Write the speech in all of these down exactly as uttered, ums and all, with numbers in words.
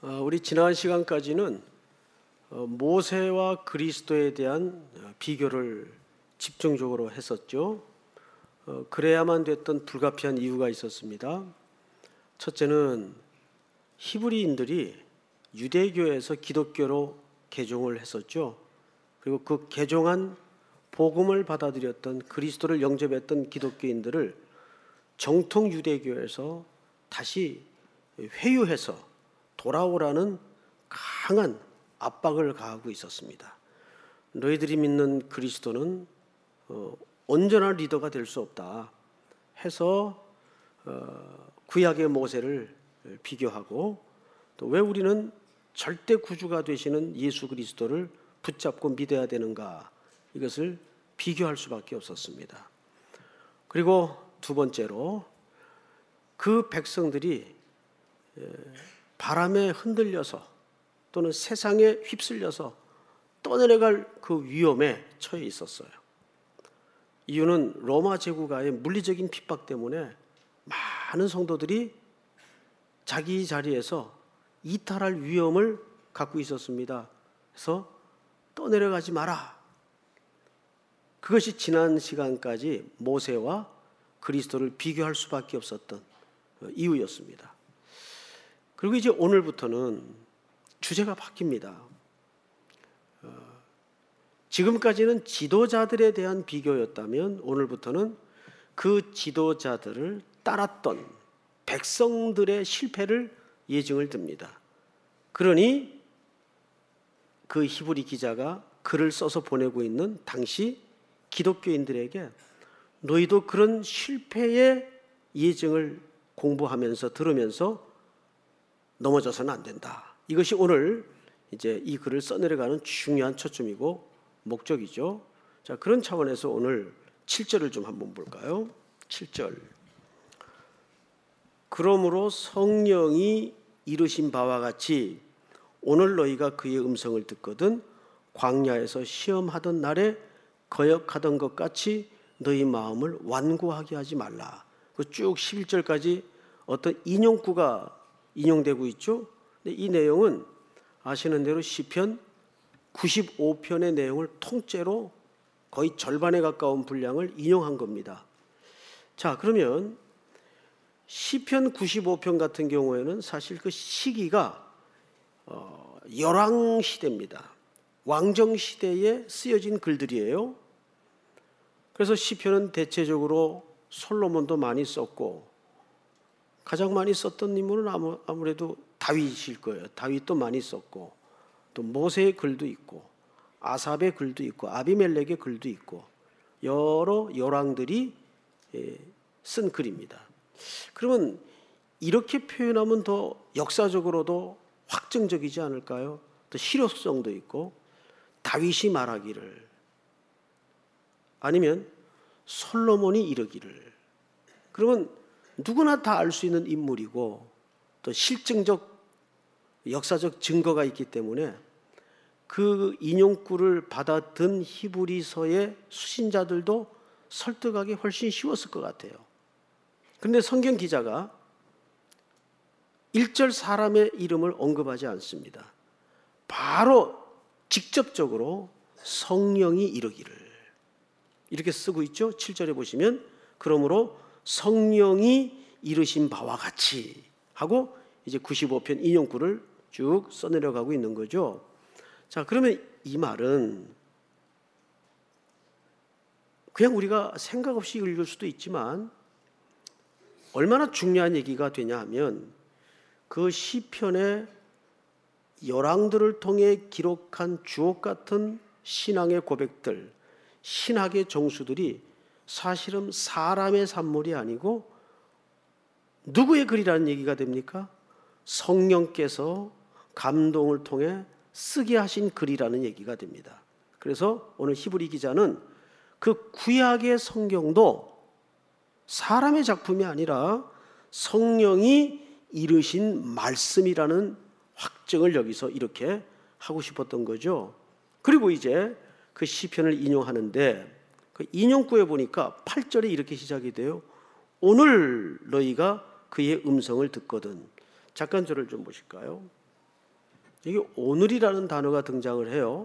어, 우리 지난 시간까지는 어, 모세와 그리스도에 대한 비교를 집중적으로 했었죠. 어, 그래야만 됐던 불가피한 이유가 있었습니다. 첫째는 히브리인들이 유대교에서 기독교로 개종을 했었죠. 그리고 그 개종한 복음을 받아들였던 그리스도를 영접했던 기독교인들을 정통 유대교에서 다시 회유해서 돌아오라는 강한 압박을 가하고 있었습니다. 너희들이 믿는 그리스도는 어, 온전한 리더가 될 수 없다 해서 어, 구약의 모세를 비교하고 또 왜 우리는 절대 구주가 되시는 예수 그리스도를 붙잡고 믿어야 되는가, 이것을 비교할 수밖에 없었습니다. 그리고 두 번째로 그 백성들이 바람에 흔들려서 또는 세상에 휩쓸려서 떠내려갈 그 위험에 처해 있었어요. 이유는 로마 제국가의 물리적인 핍박 때문에 많은 성도들이 자기 자리에서 이탈할 위험을 갖고 있었습니다. 그래서 떠내려가지 마라. 그것이 지난 시간까지 모세와 그리스도를 비교할 수밖에 없었던 이유였습니다. 그리고 이제 오늘부터는 주제가 바뀝니다. 어, 지금까지는 지도자들에 대한 비교였다면 오늘부터는 그 지도자들을 따랐던 백성들의 실패를 예증을 듭니다. 그러니 그 히브리 기자가 글을 써서 보내고 있는 당시 기독교인들에게 너희도 그런 실패의 예증을 공부하면서 들으면서 넘어져서는 안 된다. 이것이 오늘 이제 이 글을 써내려가는 중요한 초점이고 목적이죠. 자, 그런 차원에서 오늘 칠 절을 좀 한번 볼까요? 칠 절. 그러므로 성령이 이르신 바와 같이 오늘 너희가 그의 음성을 듣거든 광야에서 시험하던 날에 거역하던 것 같이 너희 마음을 완고하게 하지 말라. 그 쭉 십일 절까지 어떤 인용구가 인용되고 있죠. 근데 이 내용은 아시는 대로 시편 구십오 편의 내용을 통째로 거의 절반에 가까운 분량을 인용한 겁니다. 자, 그러면 시편 구십오 편 같은 경우에는 사실 그 시기가 어, 열왕 시대입니다. 왕정 시대에 쓰여진 글들이에요. 그래서 시편은 대체적으로 솔로몬도 많이 썼고 가장 많이 썼던 인물은 아무, 아무래도 다윗일 거예요. 다윗도 많이 썼고 또 모세의 글도 있고 아삽의 글도 있고 아비멜렉의 글도 있고 여러 열왕들이 쓴 글입니다. 그러면 이렇게 표현하면 더 역사적으로도 확정적이지 않을까요? 또 실효성도 있고 다윗이 말하기를 아니면 솔로몬이 이르기를, 그러면 누구나 다 알 수 있는 인물이고 또 실증적 역사적 증거가 있기 때문에 그 인용구를 받아든 히브리서의 수신자들도 설득하기 훨씬 쉬웠을 것 같아요. 그런데 성경 기자가 일 절 사람의 이름을 언급하지 않습니다. 바로 직접적으로 성령이 이르기를 이렇게 쓰고 있죠. 칠 절에 보시면 그러므로 성령이 이르신 바와 같이 하고 이제 구십오 편 인용구를 쭉 써내려가고 있는 거죠. 자, 그러면 이 말은 그냥 우리가 생각 없이 읽을 수도 있지만 얼마나 중요한 얘기가 되냐 하면 그 시편의 열왕들을 통해 기록한 주옥 같은 신앙의 고백들, 신학의 정수들이 사실은 사람의 산물이 아니고 누구의 글이라는 얘기가 됩니까? 성령께서 감동을 통해 쓰게 하신 글이라는 얘기가 됩니다. 그래서 오늘 히브리 기자는 그 구약의 성경도 사람의 작품이 아니라 성령이 이르신 말씀이라는 확증을 여기서 이렇게 하고 싶었던 거죠. 그리고 이제 그 시편을 인용하는데 그 인용구에 보니까 팔 절에 이렇게 시작이 돼요. 오늘 너희가 그의 음성을 듣거든. 잠깐 저를 좀 보실까요? 여기 오늘이라는 단어가 등장을 해요.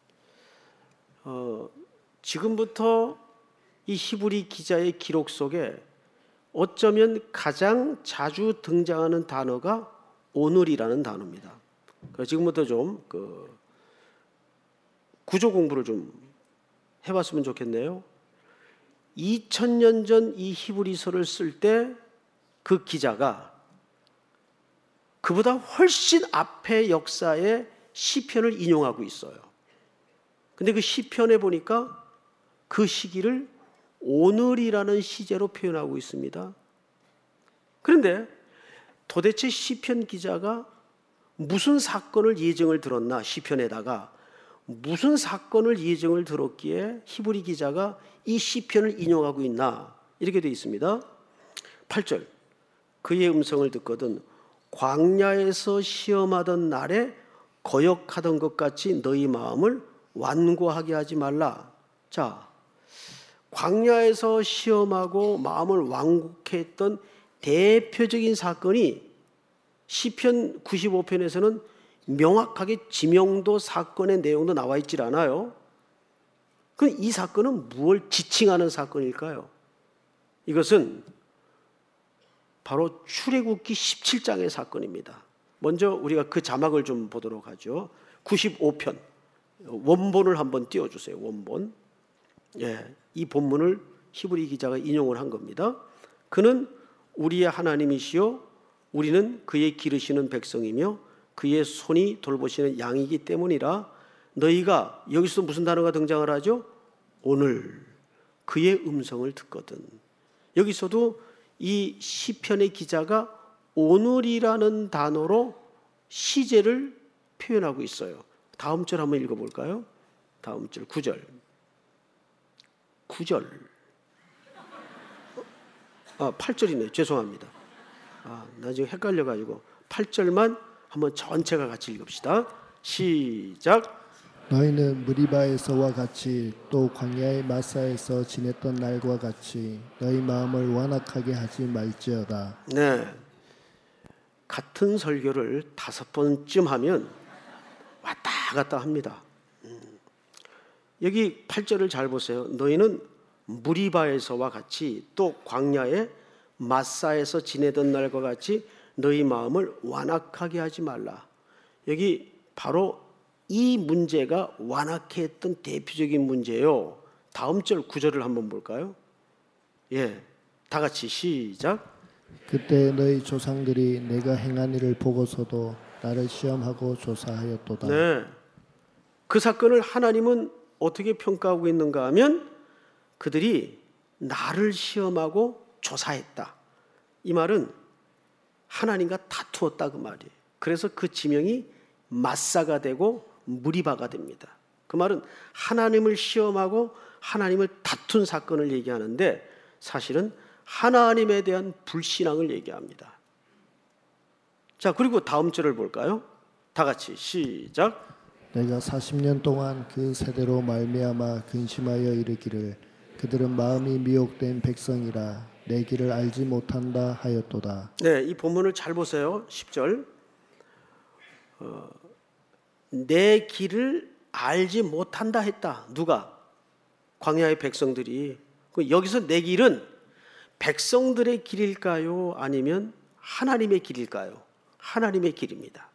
어, 지금부터 이 히브리 기자의 기록 속에 어쩌면 가장 자주 등장하는 단어가 오늘이라는 단어입니다. 그래서 지금부터 좀 그 구조 공부를 좀 해봤으면 좋겠네요. 이천 년 전 이 히브리서를 쓸 때 그 기자가 그보다 훨씬 앞의 역사의 시편을 인용하고 있어요. 근데 그 시편에 보니까 그 시기를 오늘이라는 시제로 표현하고 있습니다. 그런데 도대체 시편 기자가 무슨 사건을 예정을 들었나, 시편에다가 무슨 사건을 예정을 들었기에 히브리 기자가 이 시편을 인용하고 있나, 이렇게 되어 있습니다. 팔 절, 그의 음성을 듣거든 광야에서 시험하던 날에 거역하던 것 같이 너희 마음을 완고하게 하지 말라. 자, 광야에서 시험하고 마음을 완고케 했던 대표적인 사건이 시편 구십오 편에서는 명확하게 지명도 사건의 내용도 나와 있질 않아요. 그럼 이 사건은 무엇을 지칭하는 사건일까요? 이것은 바로 출애굽기 십칠 장의 사건입니다. 먼저 우리가 그 자막을 좀 보도록 하죠. 구십오 편 원본을 한번 띄워주세요. 원본. 예, 이 본문을 히브리 기자가 인용을 한 겁니다. 그는 우리의 하나님이시요 우리는 그의 기르시는 백성이며 그의 손이 돌보시는 양이기 때문이라. 너희가, 여기서 무슨 단어가 등장을 하죠? 오늘 그의 음성을 듣거든. 여기서도 이 시편의 기자가 오늘이라는 단어로 시제를 표현하고 있어요. 다음 절 한번 읽어볼까요? 다음 절 구 절. 구 절. 아, 팔 절이네요. 죄송합니다. 아, 나 지금 헷갈려가지고 팔 절만 한번 전체가 같이 읽읍시다. 시작. 너희는 무리바에서와 같이 또 광야의 마사에서 지냈던 날과 같이 너희 마음을 완악하게 하지 말지어다. 네, 같은 설교를 다섯 번쯤 하면 왔다 갔다 합니다. 음. 여기 팔 절을 잘 보세요. 너희는 무리바에서와 같이 또 광야의 마사에서 지내던 날과 같이 너희 마음을 완악하게 하지 말라. 여기 바로 이 문제가 완악해 했던 대표적인 문제예요. 다음 절 구 절을 한번 볼까요? 예, 다 같이 시작. 그때 너희 조상들이 내가 행한 일을 보고서도 나를 시험하고 조사하였도다. 네, 그 사건을 하나님은 어떻게 평가하고 있는가 하면 그들이 나를 시험하고 조사했다. 이 말은 하나님과 다투었다 그 말이에요. 그래서 그 지명이 마사가 되고 무리바가 됩니다. 그 말은 하나님을 시험하고 하나님을 다툰 사건을 얘기하는데 사실은 하나님에 대한 불신앙을 얘기합니다. 자, 그리고 다음 절을 볼까요? 다 같이 시작. 내가 사십 년 동안 그 세대로 말미암아 근심하여 이르기를 그들은 마음이 미혹된 백성이라 내 길을 알지 못한다 하였도다. 네, 이 본문을 잘 보세요. 십 절. 어, 내 길을 알지 못한다 했다. 누가? 광야의 백성들이. 여기서 내 길은 백성들의 길일까요? 아니면 하나님의 길일까요? 하나님의 길입니다.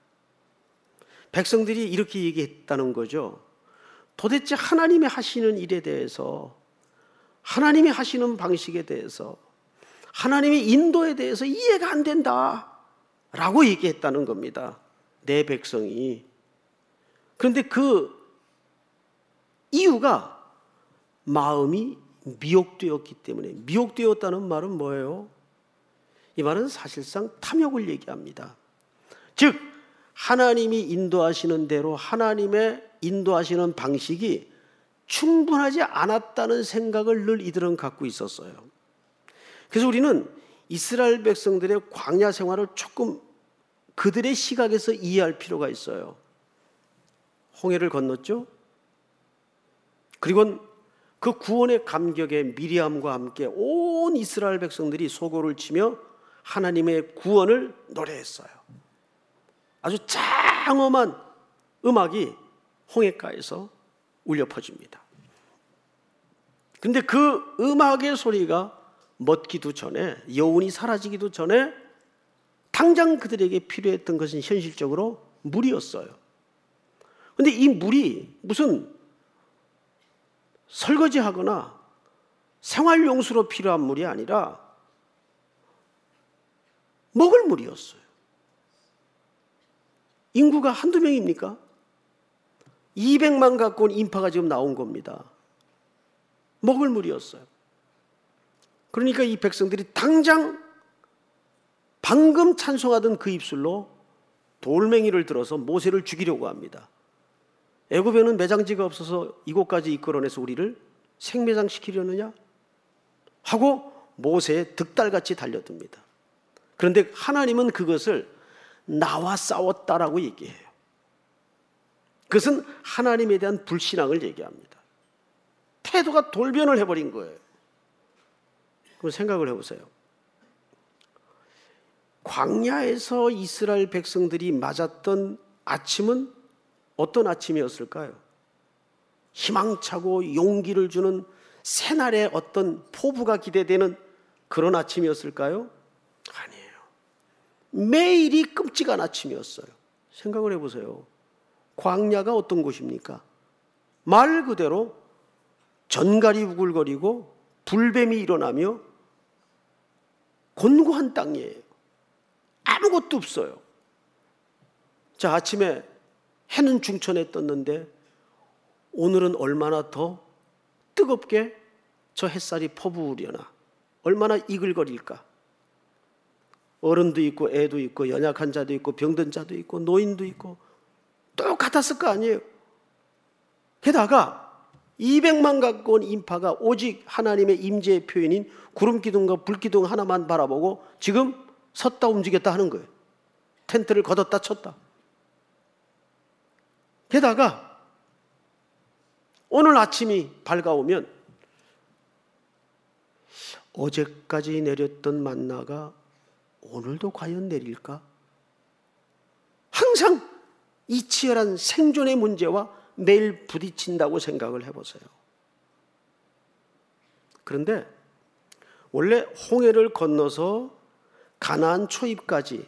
백성들이 이렇게 얘기했다는 거죠. 도대체 하나님이 하시는 일에 대해서, 하나님이 하시는 방식에 대해서, 하나님의 인도에 대해서 이해가 안 된다 라고 얘기했다는 겁니다. 내 백성이. 그런데 그 이유가 마음이 미혹되었기 때문에. 미혹되었다는 말은 뭐예요? 이 말은 사실상 탐욕을 얘기합니다. 즉 하나님이 인도하시는 대로 하나님의 인도하시는 방식이 충분하지 않았다는 생각을 늘 이들은 갖고 있었어요. 그래서 우리는 이스라엘 백성들의 광야 생활을 조금 그들의 시각에서 이해할 필요가 있어요. 홍해를 건넜죠. 그리고 그 구원의 감격에 미리암과 함께 온 이스라엘 백성들이 소고를 치며 하나님의 구원을 노래했어요. 아주 장엄한 음악이 홍해가에서 울려 퍼집니다. 그런데 그 음악의 소리가 멎기도 전에, 여운이 사라지기도 전에 당장 그들에게 필요했던 것은 현실적으로 물이었어요. 그런데 이 물이 무슨 설거지하거나 생활용수로 필요한 물이 아니라 먹을 물이었어요. 인구가 한두 명입니까? 이백만 갖고 온 인파가 지금 나온 겁니다. 먹을 물이었어요. 그러니까 이 백성들이 당장 방금 찬송하던 그 입술로 돌멩이를 들어서 모세를 죽이려고 합니다. 애굽에는 매장지가 없어서 이곳까지 이끌어내서 우리를 생매장시키려느냐? 하고 모세의 득달같이 달려듭니다. 그런데 하나님은 그것을 나와 싸웠다라고 얘기해요. 그것은 하나님에 대한 불신앙을 얘기합니다. 태도가 돌변을 해버린 거예요. 그럼 생각을 해보세요. 광야에서 이스라엘 백성들이 맞았던 아침은 어떤 아침이었을까요? 희망차고 용기를 주는 새날의 어떤 포부가 기대되는 그런 아침이었을까요? 아니에요. 매일이 끔찍한 아침이었어요. 생각을 해보세요. 광야가 어떤 곳입니까? 말 그대로 전갈이 우글거리고 불뱀이 일어나며 곤고한 땅이에요. 아무것도 없어요. 자, 아침에 해는 중천에 떴는데 오늘은 얼마나 더 뜨겁게 저 햇살이 퍼부으려나, 얼마나 이글거릴까. 어른도 있고 애도 있고 연약한 자도 있고 병든 자도 있고 노인도 있고 똑같았을 거 아니에요. 게다가 이백만 갖고 온 인파가 오직 하나님의 임재의 표현인 구름기둥과 불기둥 하나만 바라보고 지금 섰다 움직였다 하는 거예요. 텐트를 걷었다 쳤다. 게다가 오늘 아침이 밝아오면 어제까지 내렸던 만나가 오늘도 과연 내릴까? 항상 이 치열한 생존의 문제와 매일 부딪힌다고 생각을 해보세요. 그런데 원래 홍해를 건너서 가나안 초입까지,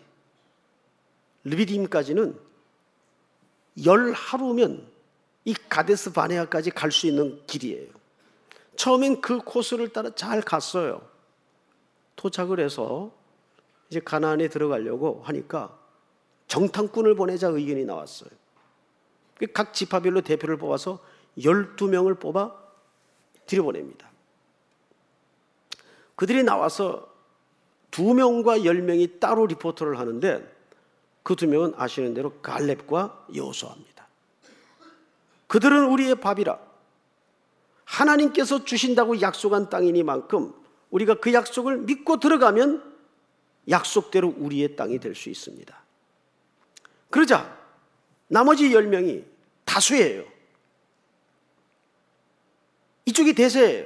르비딤까지는 열 하루면 이 가데스 바네아까지 갈 수 있는 길이에요. 처음엔 그 코스를 따라 잘 갔어요. 도착을 해서 이제 가나안에 들어가려고 하니까 정탐꾼을 보내자 의견이 나왔어요. 각 지파별로 대표를 뽑아서 열두 명을 뽑아 들여보냅니다. 그들이 나와서 두 명과 열 명이 따로 리포터를 하는데 그 두 명은 아시는 대로 갈렙과 여호수아입니다. 그들은 우리의 밥이라, 하나님께서 주신다고 약속한 땅이니만큼 우리가 그 약속을 믿고 들어가면 약속대로 우리의 땅이 될 수 있습니다. 그러자 나머지 열 명이 다수예요. 이쪽이 대세예요.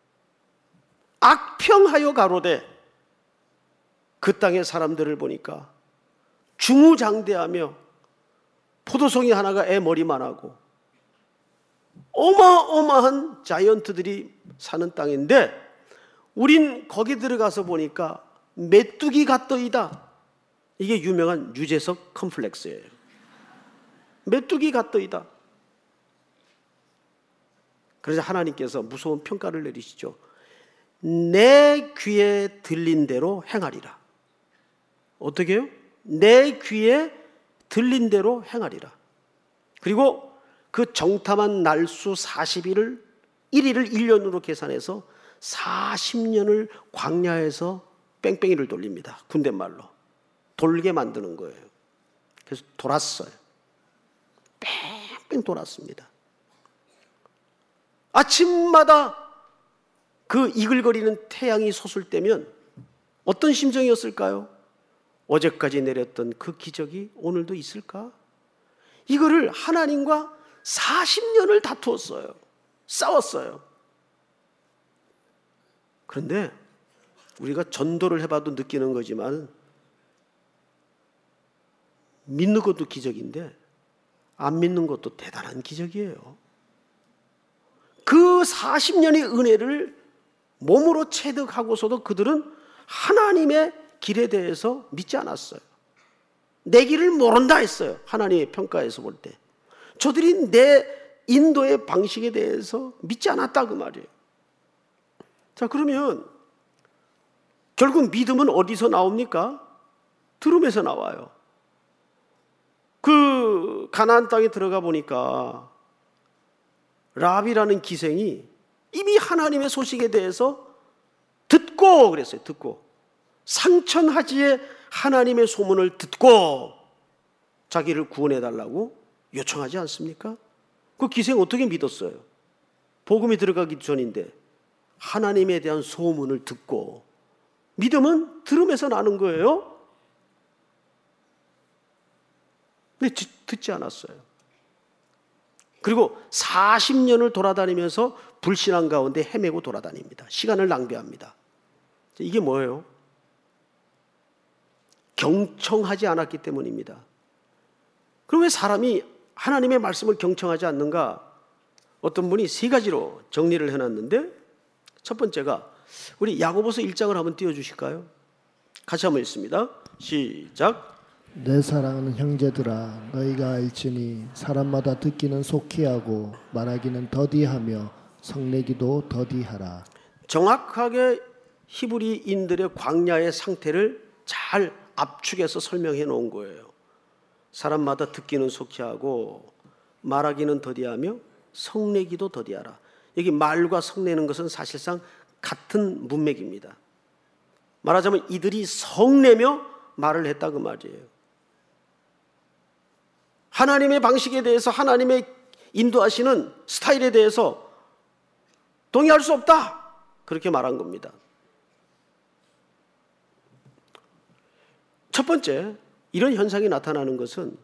악평하여 가로되 그 땅의 사람들을 보니까 중우장대하며 포도송이 하나가 애 머리만 하고 어마어마한 자이언트들이 사는 땅인데 우린 거기 들어가서 보니까 메뚜기 같더이다. 이게 유명한 유재석 컴플렉스예요. 메뚜기 같더이다. 그래서 하나님께서 무서운 평가를 내리시죠. 내 귀에 들린 대로 행하리라. 어떻게 해요? 내 귀에 들린 대로 행하리라. 그리고 그 정탐한 날수 사십 일을 일 일을 일 년으로 계산해서 사십 년을 광야에서 뺑뺑이를 돌립니다. 군대말로 돌게 만드는 거예요. 그래서 돌았어요. 뺑뺑 돌았습니다. 아침마다 그 이글거리는 태양이 솟을 때면 어떤 심정이었을까요? 어제까지 내렸던 그 기적이 오늘도 있을까? 이거를 하나님과 사십 년을 다투었어요. 싸웠어요. 그런데 우리가 전도를 해봐도 느끼는 거지만 믿는 것도 기적인데 안 믿는 것도 대단한 기적이에요. 그 사십 년의 은혜를 몸으로 체득하고서도 그들은 하나님의 길에 대해서 믿지 않았어요. 내 길을 모른다 했어요. 하나님의 평가에서 볼 때. 저들이 내 인도의 방식에 대해서 믿지 않았다 그 말이에요. 자, 그러면 결국 믿음은 어디서 나옵니까? 들음에서 나와요. 그 가나안 땅에 들어가 보니까 라합이라는 기생이 이미 하나님의 소식에 대해서 듣고 그랬어요. 듣고 상천하지에 하나님의 소문을 듣고 자기를 구원해달라고 요청하지 않습니까? 그 기생 어떻게 믿었어요? 복음이 들어가기 전인데 하나님에 대한 소문을 듣고. 믿음은 들음에서 나는 거예요. 근데 듣지 않았어요. 그리고 사십 년을 돌아다니면서 불신앙 가운데 헤매고 돌아다닙니다. 시간을 낭비합니다. 이게 뭐예요? 경청하지 않았기 때문입니다. 그럼 왜 사람이 하나님의 말씀을 경청하지 않는가? 어떤 분이 세 가지로 정리를 해놨는데, 첫 번째가 우리 야고보서 일 장을 한번 띄워주실까요? 같이 한번 읽습니다. 시작. 내 사랑하는 형제들아, 너희가 알지니 사람마다 듣기는 속히 하고 말하기는 더디하며 성내기도 더디하라. 정확하게 히브리인들의 광야의 상태를 잘 압축해서 설명해 놓은 거예요. 사람마다 듣기는 속히 하고 말하기는 더디하며 성내기도 더디하라. 여기 말과 성내는 것은 사실상 같은 문맥입니다. 말하자면 이들이 성내며 말을 했다 그 말이에요. 하나님의 방식에 대해서, 하나님의 인도하시는 스타일에 대해서 동의할 수 없다, 그렇게 말한 겁니다. 첫 번째, 이런 현상이 나타나는 것은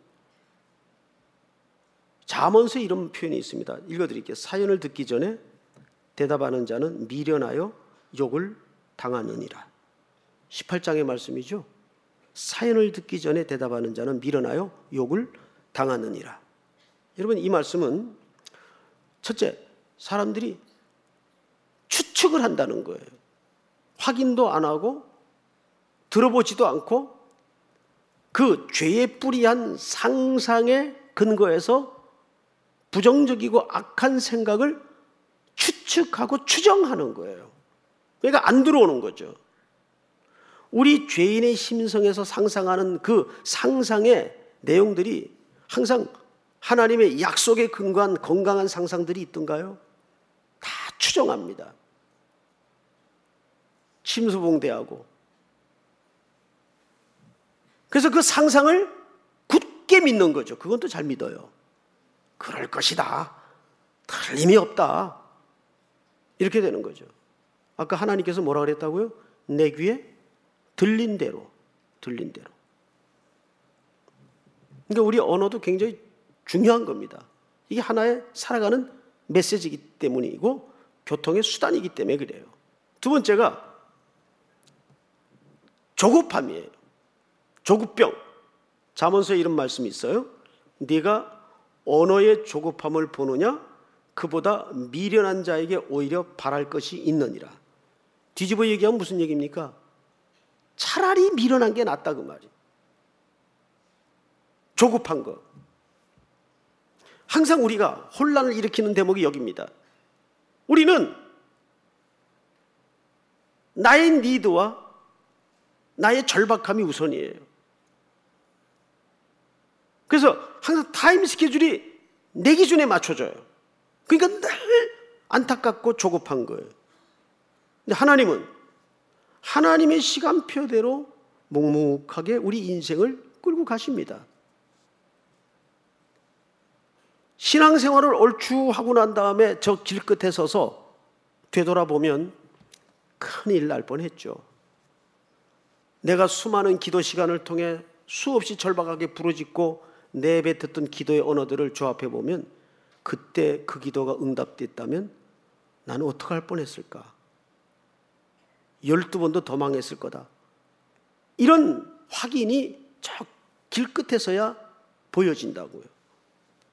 잠언서에 이런 표현이 있습니다. 읽어드릴게요. 사연을 듣기 전에 대답하는 자는 미련하여 욕을 당하느니라. 십팔 장의 말씀이죠. 사연을 듣기 전에 대답하는 자는 미련하여 욕을 당하느니라. 여러분, 이 말씀은 첫째, 사람들이 추측을 한다는 거예요. 확인도 안 하고 들어보지도 않고 그 죄의 뿌리한 상상의 근거에서 부정적이고 악한 생각을 추측하고 추정하는 거예요. 그러니까 안 들어오는 거죠. 우리 죄인의 심성에서 상상하는 그 상상의 내용들이 항상 하나님의 약속에 근거한 건강한 상상들이 있던가요? 다 추정합니다. 침수봉대하고. 그래서 그 상상을 굳게 믿는 거죠. 그건 또 잘 믿어요. 그럴 것이다, 틀림이 없다, 이렇게 되는 거죠. 아까 하나님께서 뭐라 그랬다고요? 내 귀에 들린 대로, 들린 대로. 그러니까 우리 언어도 굉장히 중요한 겁니다. 이게 하나의 살아가는 메시지이기 때문이고 교통의 수단이기 때문에 그래요. 두 번째가 조급함이에요. 조급병. 잠언서에 이런 말씀이 있어요. 네가 언어의 조급함을 보느냐? 그보다 미련한 자에게 오히려 바랄 것이 있느니라. 뒤집어 얘기하면 무슨 얘기입니까? 차라리 미련한 게 낫다 그 말이에요. 조급한 거. 항상 우리가 혼란을 일으키는 대목이 여기입니다. 우리는 나의 니드와 나의 절박함이 우선이에요. 그래서 항상 타임 스케줄이 내 기준에 맞춰져요. 그러니까 늘 안타깝고 조급한 거예요. 근데 하나님은 하나님의 시간표대로 묵묵하게 우리 인생을 끌고 가십니다. 신앙생활을 얼추 하고 난 다음에 저 길끝에 서서 되돌아보면 큰일 날 뻔했죠. 내가 수많은 기도 시간을 통해 수없이 절박하게 부르짖고 내뱉었던 기도의 언어들을 조합해 보면 그때 그 기도가 응답됐다면 나는 어떻게 할 뻔했을까? 열두 번도 더 망했을 거다. 이런 확인이 저 길끝에서야 보여진다고요.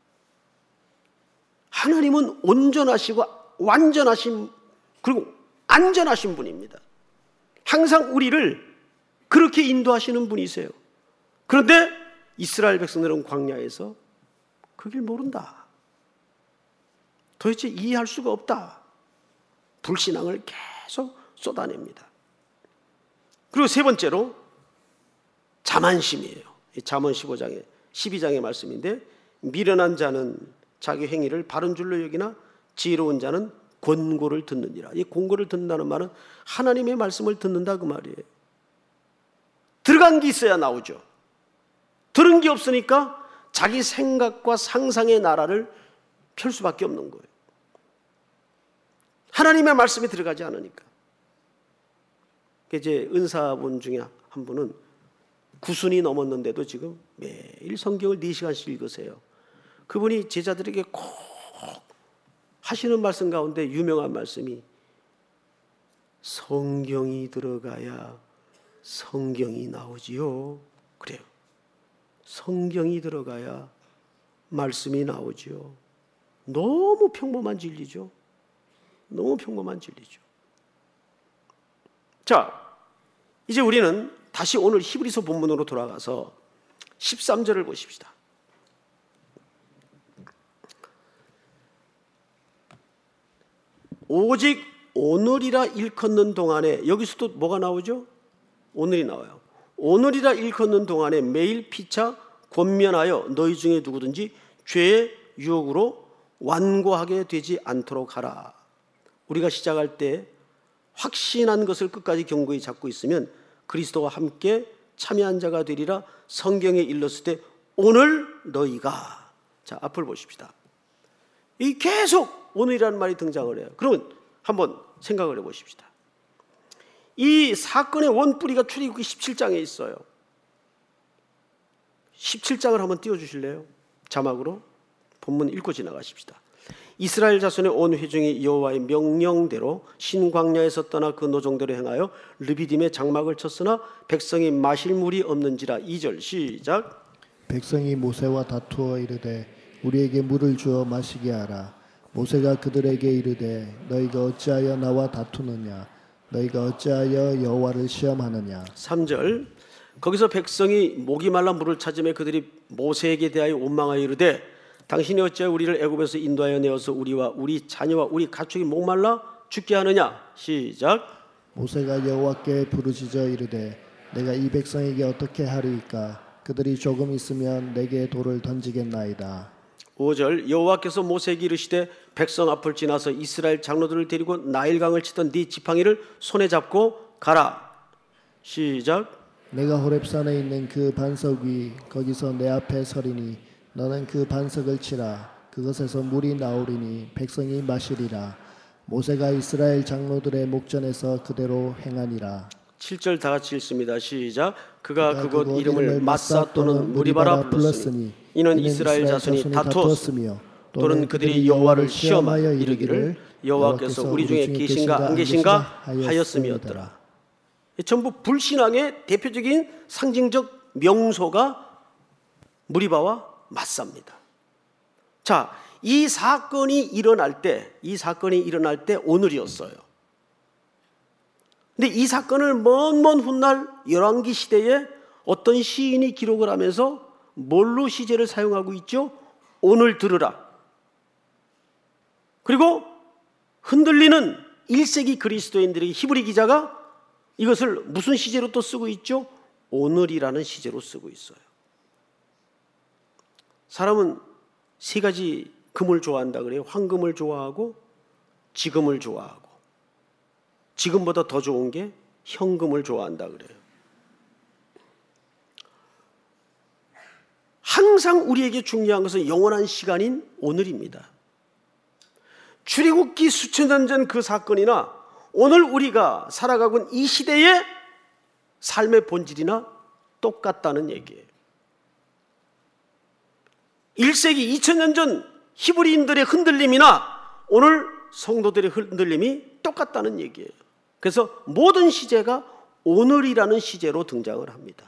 하나님은 온전하시고 완전하신 그리고 안전하신 분입니다. 항상 우리를 그렇게 인도하시는 분이세요. 그런데 이스라엘 백성들은 광야에서 그 길 모른다. 도대체 이해할 수가 없다. 불신앙을 계속 쏟아냅니다. 그리고 세 번째로 자만심이에요. 잠언 십오 장에 십이 장의 말씀인데, 미련한 자는 자기 행위를 바른 줄로 여기나 지혜로운 자는 권고를 듣느니라. 이 권고를 듣는다는 말은 하나님의 말씀을 듣는다 그 말이에요. 들어간 게 있어야 나오죠. 들은 게 없으니까 자기 생각과 상상의 나라를 펼 수밖에 없는 거예요. 하나님의 말씀이 들어가지 않으니까. 이제 은사분 중에 한 분은 구순이 넘었는데도 지금 매일 성경을 네 시간씩 읽으세요. 그분이 제자들에게 꼭 하시는 말씀 가운데 유명한 말씀이 성경이 들어가야 성경이 나오지요. 그래요. 성경이 들어가야 말씀이 나오지요. 너무 평범한 진리죠. 너무 평범한 진리죠. 자, 이제 우리는 다시 오늘 히브리서 본문으로 돌아가서 십삼 절을 보십시다. 오직 오늘이라 일컫는 동안에, 여기서도 뭐가 나오죠? 오늘이 나와요. 오늘이라 일컫는 동안에 매일 피차 권면하여 너희 중에 누구든지 죄의 유혹으로 완고하게 되지 않도록 하라. 우리가 시작할 때 확신한 것을 끝까지 견고히 잡고 있으면 그리스도와 함께 참여한 자가 되리라 성경에 일렀을 때 오늘 너희가, 자 앞을 보십시다. 이 계속 오늘이라는 말이 등장을 해요. 그러면 한번 생각을 해보십시다. 이 사건의 원뿌리가 출애굽기 십칠 장에 있어요. 십칠 장을 한번 띄워주실래요? 자막으로 본문 읽고 지나가십시다. 이스라엘 자손의 온 회중이 여호와의 명령대로 신광야에서 떠나 그 노정대로 행하여 르비딤의 장막을 쳤으나 백성이 마실 물이 없는지라. 이 절 시작. 백성이 모세와 다투어 이르되 우리에게 물을 주어 마시게 하라. 모세가 그들에게 이르되 너희가 어찌하여 나와 다투느냐? 너희가 어찌하여 여호와를 시험하느냐? 삼 절. 거기서 백성이 목이 말라 물을 찾으며 그들이 모세에게 대하여 원망하여 이르되 당신이 어찌하여 우리를 애굽에서 인도하여 내어서 우리와 우리 자녀와 우리 가축이 목말라 죽게 하느냐? 시작. 모세가 여호와께 부르짖어 이르되 내가 이 백성에게 어떻게 하리이까? 그들이 조금 있으면 내게 돌을 던지겠나이다. 오 절. 여호와께서 모세에게 이르시되 백성 앞을 지나서 이스라엘 장로들을 데리고 나일강을 치던 네 지팡이를 손에 잡고 가라. 시작. 내가 호렙산에 있는 그 반석 위 거기서 내 앞에 서리니 너는 그 반석을 치라. 그것에서 물이 나오리니 백성이 마시리라. 모세가 이스라엘 장로들의 목전에서 그대로 행하니라. 칠 절 다 같이 읽습니다. 시작. 그가, 그가 그곳, 그곳 이름을 마사 또는 무리바라 불렀으니 이는 이스라엘 자손이 다투었으며 또는 그들이 여호와를 시험하여 이르기를 여호와께서 우리 중에 계신가 안 계신가 하였음이었더라. 전부 불신앙의 대표적인 상징적 명소가 무리바와 마사입니다. 자, 이 사건이 일어날 때, 이 사건이 일어날 때 오늘이었어요. 근데 이 사건을 먼 먼 훗날 열왕기 시대에 어떤 시인이 기록을 하면서 뭘로 시제를 사용하고 있죠? 오늘 들으라. 그리고 흔들리는 일 세기 그리스도인들에게 히브리 기자가 이것을 무슨 시제로 또 쓰고 있죠? 오늘이라는 시제로 쓰고 있어요. 사람은 세 가지 금을 좋아한다 그래요. 황금을 좋아하고 지금을 좋아하고 지금보다 더 좋은 게 현금을 좋아한다 그래요. 항상 우리에게 중요한 것은 영원한 시간인 오늘입니다. 출애굽기 수천 년 전 그 사건이나 오늘 우리가 살아가고 있는 이 시대의 삶의 본질이나 똑같다는 얘기예요. 일 세기 이천 년 전 히브리인들의 흔들림이나 오늘 성도들의 흔들림이 똑같다는 얘기예요. 그래서 모든 시제가 오늘이라는 시제로 등장을 합니다.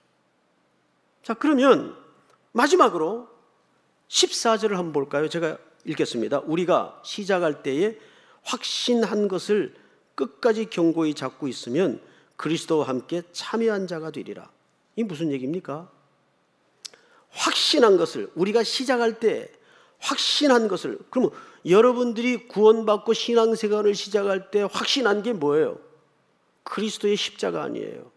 자, 그러면 마지막으로 십사 절을 한번 볼까요? 제가 읽겠습니다. 우리가 시작할 때에 확신한 것을 끝까지 견고히 잡고 있으면 그리스도와 함께 참여한 자가 되리라. 이게 무슨 얘기입니까? 확신한 것을, 우리가 시작할 때 확신한 것을, 그러면 여러분들이 구원받고 신앙생활을 시작할 때 확신한 게 뭐예요? 그리스도의 십자가 아니에요.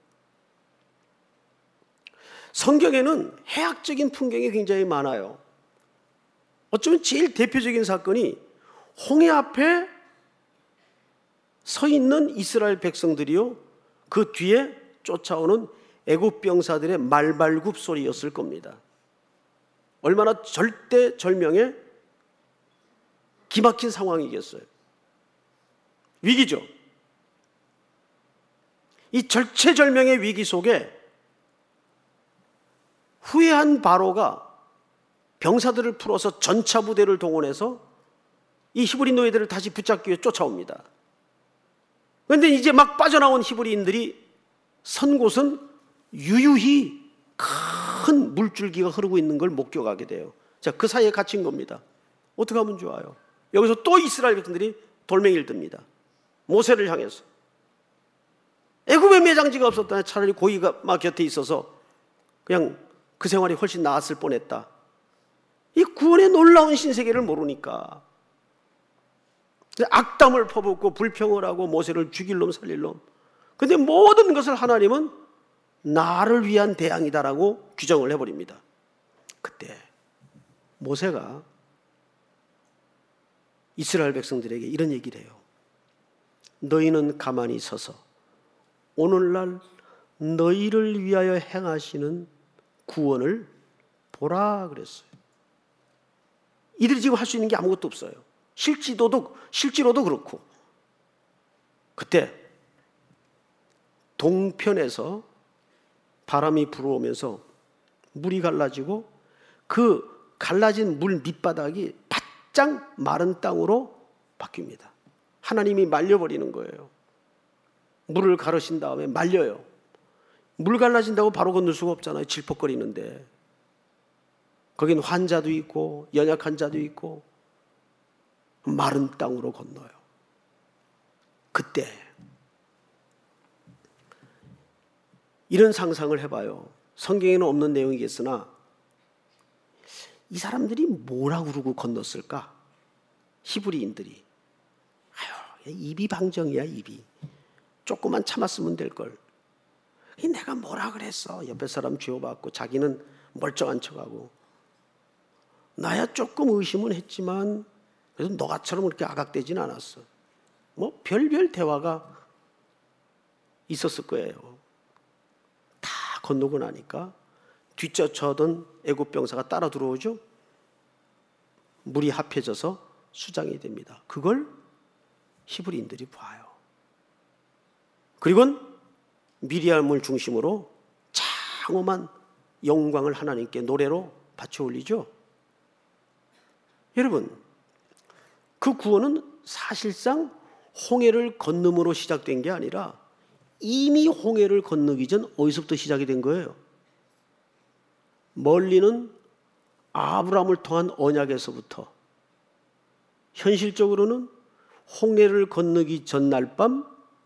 성경에는 해학적인 풍경이 굉장히 많아요. 어쩌면 제일 대표적인 사건이 홍해 앞에 서 있는 이스라엘 백성들이요, 그 뒤에 쫓아오는 애굽 병사들의 말발굽 소리였을 겁니다. 얼마나 절대절명의 기막힌 상황이겠어요. 위기죠. 이 절체절명의 위기 속에 후회한 바로가 병사들을 풀어서 전차 부대를 동원해서 이 히브리 노예들을 다시 붙잡기 위해 쫓아옵니다. 그런데 이제 막 빠져나온 히브리인들이 선 곳은 유유히 큰 물줄기가 흐르고 있는 걸 목격하게 돼요. 자, 그 사이에 갇힌 겁니다. 어떻게 하면 좋아요? 여기서 또 이스라엘 백성들이 돌멩이를 듭니다. 모세를 향해서. 애굽에 매장지가 없었다면 차라리 고기가 막 곁에 있어서 그냥 그 생활이 훨씬 나았을 뻔했다. 이 구원의 놀라운 신세계를 모르니까 악담을 퍼붓고 불평을 하고 모세를 죽일 놈 살릴 놈. 그런데 모든 것을 하나님은 나를 위한 대항이다라고 규정을 해버립니다. 그때 모세가 이스라엘 백성들에게 이런 얘기를 해요. 너희는 가만히 서서 오늘날 너희를 위하여 행하시는 구원을 보라 그랬어요. 이들이 지금 할 수 있는 게 아무것도 없어요. 실지도도, 실제로도 그렇고. 그때 동편에서 바람이 불어오면서 물이 갈라지고 그 갈라진 물 밑바닥이 바짝 마른 땅으로 바뀝니다. 하나님이 말려버리는 거예요. 물을 가르신 다음에 말려요. 물 갈라진다고 바로 건널 수가 없잖아요. 질퍽거리는데. 거긴 환자도 있고 연약한 자도 있고 마른 땅으로 건너요. 그때 이런 상상을 해봐요. 성경에는 없는 내용이겠으나 이 사람들이 뭐라고 그러고 건넜을까? 히브리인들이. 아유, 입이 방정이야, 입이. 조금만 참았으면 될걸. 내가 뭐라 그랬어? 옆에 사람 쥐어봤고 자기는 멀쩡한 척하고. 나야 조금 의심은 했지만 그래도 너가처럼 그렇게 악악되진 않았어. 뭐 별별 대화가 있었을 거예요. 다 건너고 나니까 뒤쫓아오던 애굽 병사가 따라 들어오죠. 물이 합해져서 수장이 됩니다. 그걸 히브리인들이 봐요. 그리고는 미리암을 중심으로 장엄한 영광을 하나님께 노래로 바쳐 올리죠. 여러분, 그 구원은 사실상 홍해를 건너므로 시작된 게 아니라 이미 홍해를 건너기 전 어디서부터 시작이 된 거예요? 멀리는 아브라함을 통한 언약에서부터, 현실적으로는 홍해를 건너기 전날 밤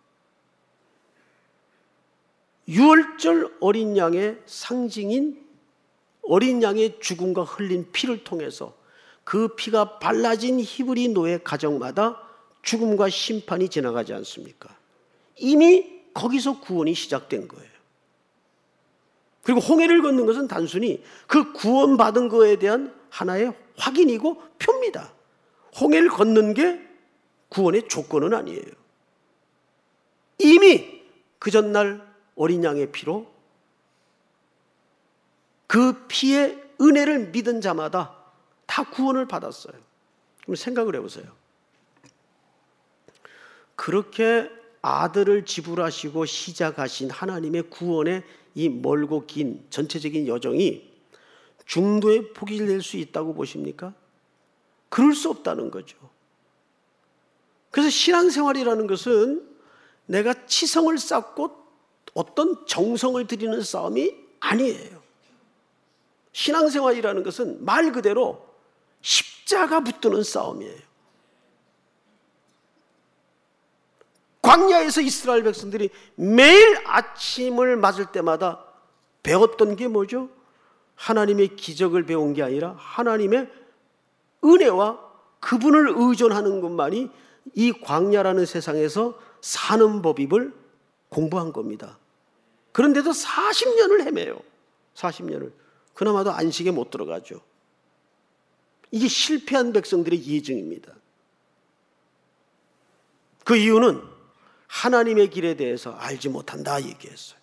유월절 어린 양의 상징인 어린 양의 죽음과 흘린 피를 통해서 그 피가 발라진 히브리 노예 가정마다 죽음과 심판이 지나가지 않습니까? 이미 거기서 구원이 시작된 거예요. 그리고 홍해를 걷는 것은 단순히 그 구원받은 거에 대한 하나의 확인이고 표입니다. 홍해를 걷는 게 구원의 조건은 아니에요. 이미 그 전날 어린 양의 피로 그 피의 은혜를 믿은 자마다 다 구원을 받았어요. 그럼 생각을 해보세요. 그렇게 아들을 지불하시고 시작하신 하나님의 구원의 이 멀고 긴 전체적인 여정이 중도에 포기될 수 있다고 보십니까? 그럴 수 없다는 거죠. 그래서 신앙생활이라는 것은 내가 치성을 쌓고 어떤 정성을 들이는 싸움이 아니에요. 신앙생활이라는 것은 말 그대로 십자가 붙드는 싸움이에요. 광야에서 이스라엘 백성들이 매일 아침을 맞을 때마다 배웠던 게 뭐죠? 하나님의 기적을 배운 게 아니라 하나님의 은혜와 그분을 의존하는 것만이 이 광야라는 세상에서 사는 법입을 공부한 겁니다. 그런데도 사십 년을 헤매요. 사십 년을. 그나마도 안식에 못 들어가죠. 이게 실패한 백성들의 예증입니다. 그 이유는 하나님의 길에 대해서 알지 못한다 얘기했어요.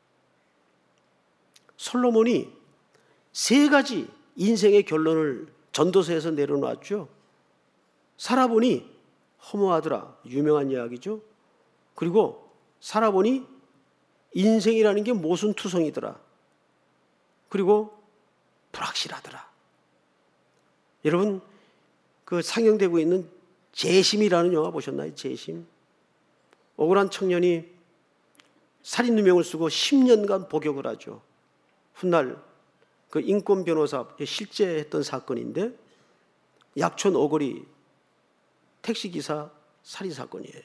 솔로몬이 세 가지 인생의 결론을 전도서에서 내려놨죠. 살아보니 허무하더라. 유명한 이야기죠. 그리고 살아보니 인생이라는 게 모순투성이더라. 그리고 불확실하더라. 여러분, 그 상영되고 있는 재심이라는 영화 보셨나요? 재심. 억울한 청년이 살인 누명을 쓰고 십 년간 복역을 하죠. 훗날 그 인권 변호사 실제 했던 사건인데 약촌 오거리 택시기사 살인 사건이에요.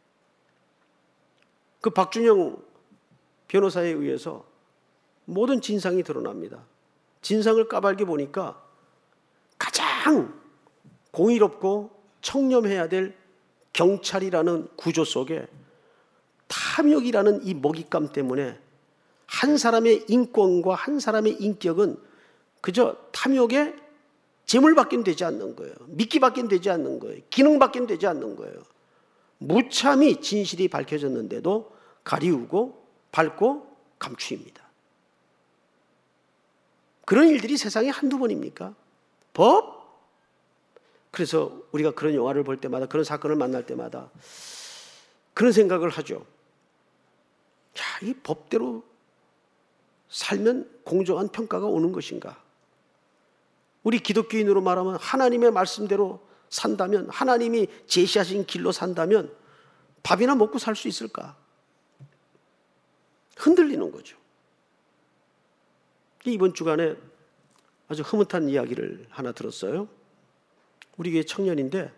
그 박준영 변호사에 의해서 모든 진상이 드러납니다. 진상을 까발게 보니까 가장 공의롭고 청렴해야 될 경찰이라는 구조 속에 탐욕이라는 이 먹잇감 때문에 한 사람의 인권과 한 사람의 인격은 그저 탐욕에 재물밖에 되지 않는 거예요. 미끼밖에 되지 않는 거예요. 기능밖에 되지 않는 거예요. 무참히 진실이 밝혀졌는데도 가리우고 밟고 감추입니다. 그런 일들이 세상에 한두 번입니까? 법? 그래서 우리가 그런 영화를 볼 때마다, 그런 사건을 만날 때마다 그런 생각을 하죠. 야, 이 법대로 살면 공정한 평가가 오는 것인가? 우리 기독교인으로 말하면 하나님의 말씀대로 산다면, 하나님이 제시하신 길로 산다면 밥이나 먹고 살 수 있을까? 흔들리는 거죠. 이번 주간에 아주 흐뭇한 이야기를 하나 들었어요. 우리 교회 청년인데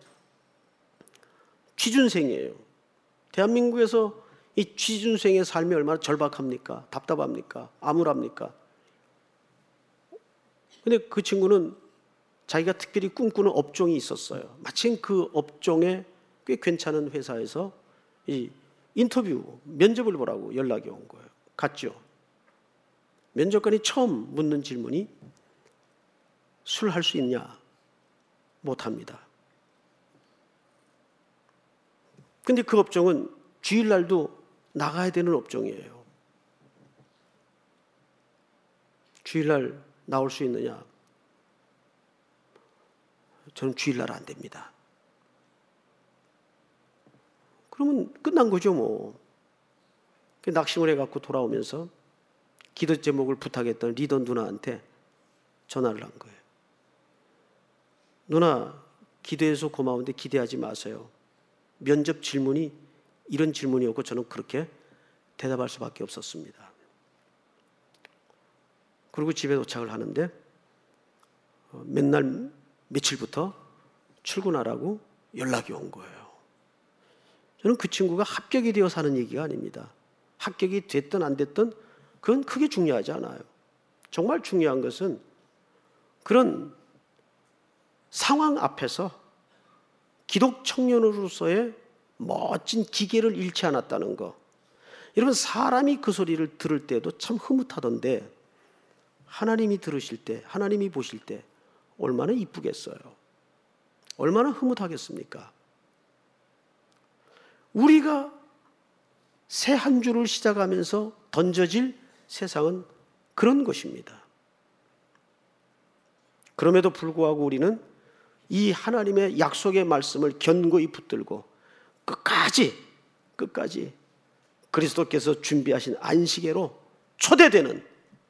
취준생이에요. 대한민국에서 이 취준생의 삶이 얼마나 절박합니까? 답답합니까? 암울합니까? 근데 그 친구는 자기가 특별히 꿈꾸는 업종이 있었어요. 마침 그 업종에 꽤 괜찮은 회사에서 이 인터뷰, 면접을 보라고 연락이 온 거예요. 갔죠. 면접관이 처음 묻는 질문이 술 할 수 있냐? 못합니다. 근데 그 업종은 주일날도 나가야 되는 업종이에요. 주일날 나올 수 있느냐? 저는 주일날 안 됩니다. 그러면 끝난 거죠 뭐. 낙심을 해갖고 돌아오면서 기도 제목을 부탁했던 리더 누나한테 전화를 한 거예요. 누나, 기도해서 고마운데 기대하지 마세요. 면접 질문이 이런 질문이었고 저는 그렇게 대답할 수밖에 없었습니다. 그리고 집에 도착을 하는데 맨날 며칠부터 출근하라고 연락이 온 거예요. 저는 그 친구가 합격이 되어 사는 얘기가 아닙니다. 합격이 됐든 안 됐든 그건 크게 중요하지 않아요. 정말 중요한 것은 그런 상황 앞에서 기독 청년으로서의 멋진 기계를 잃지 않았다는 거. 여러분, 사람이 그 소리를 들을 때도 참 흐뭇하던데 하나님이 들으실 때, 하나님이 보실 때 얼마나 이쁘겠어요. 얼마나 흐뭇하겠습니까? 우리가 새 한 주를 시작하면서 던져질 세상은 그런 것입니다. 그럼에도 불구하고 우리는 이 하나님의 약속의 말씀을 견고히 붙들고 끝까지 끝까지 그리스도께서 준비하신 안식에로 초대되는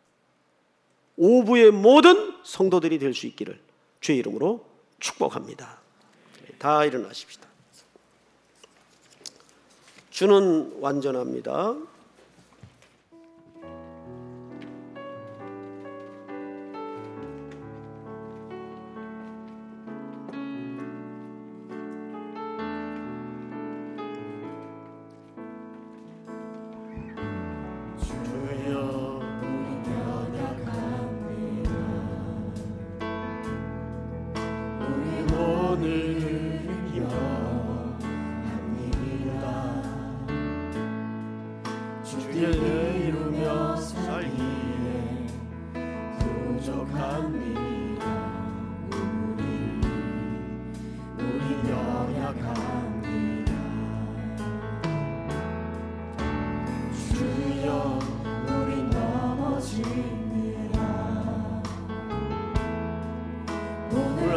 오부의 모든 성도들이 될 수 있기를 주의 이름으로 축복합니다. 다 일어나십시다. 주는 완전합니다.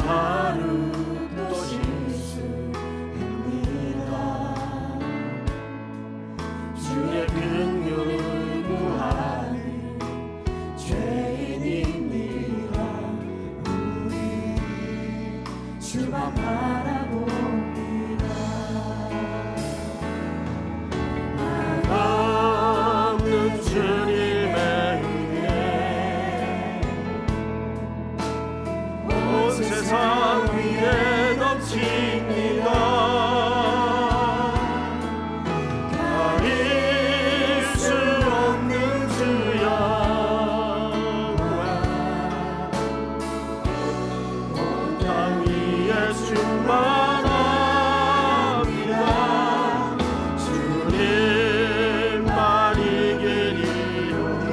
하루 또 실수합니다. 주의 긍휼을 구하니 죄인입니다. 우리 주만 바라봅니다. 없는 주님의 은혜 온 세상 위에 넘칩니다. 가릴 수 없는 주 영광 온 땅 위에 충만합니다. 주님만 이기리오니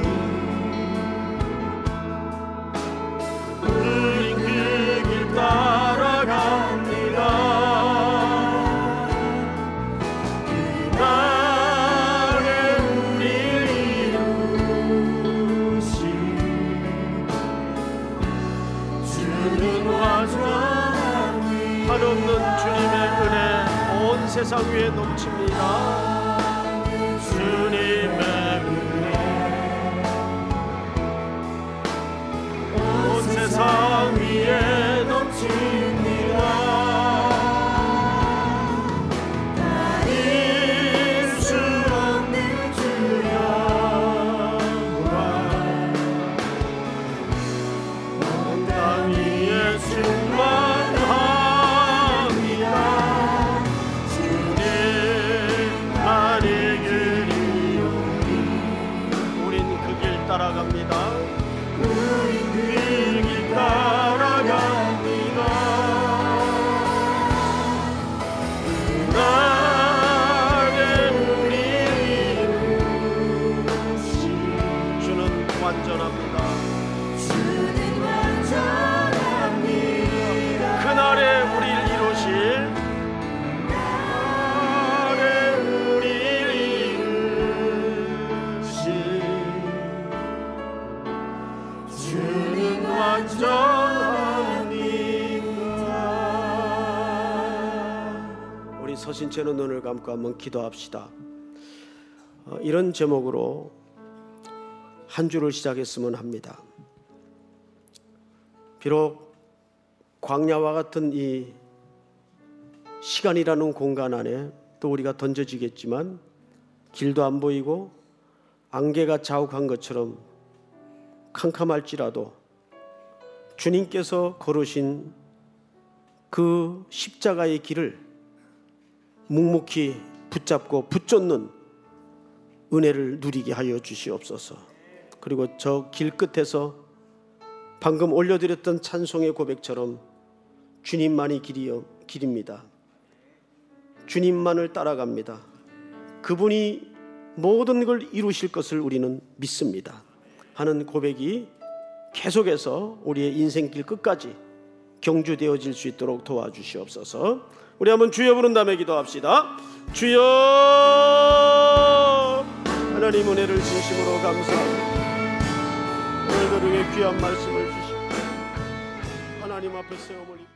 우린 그 길 따라갑니다. 그날에 우릴 이루신 주는 완전합니다. 한없는 주님의 은혜 온 세상 위에 넘칩니다. 주님의 은혜 온 세상 위에 넘칩니다. 가릴 수 없는 주 영광 온 땅 위에 충만합니다. 주님만 이기리오니 우린 그 길 따라갑니다. 우린 그 길 따라갑니다. 그날에 우리 이루신 주는 완전합니다. 주는 완전합니다. 그날에 우리를 이루실 그날에 우리를 이루신 주는 완전합니다. 우리 서신 채로 눈을 감고 한번 기도합시다. 어, 이런 제목으로 한 주를 시작했으면 합니다. 비록 광야와 같은 이 시간이라는 공간 안에 또 우리가 던져지겠지만 길도 안 보이고 안개가 자욱한 것처럼 캄캄할지라도 주님께서 걸으신 그 십자가의 길을 묵묵히 붙잡고 붙잡는 은혜를 누리게 하여 주시옵소서. 그리고 저 길 끝에서 방금 올려드렸던 찬송의 고백처럼 주님만이 길이요, 길입니다. 주님만을 따라갑니다. 그분이 모든 걸 이루실 것을 우리는 믿습니다 하는 고백이 계속해서 우리의 인생길 끝까지 경주되어질 수 있도록 도와주시옵소서. 우리 한번 주여 부른 다음에 기도합시다. 주여, 하나님 은혜를 진심으로 감사합니다. 오늘도 우리에게 귀한 말씀을 주시고 하나님 앞에 세움을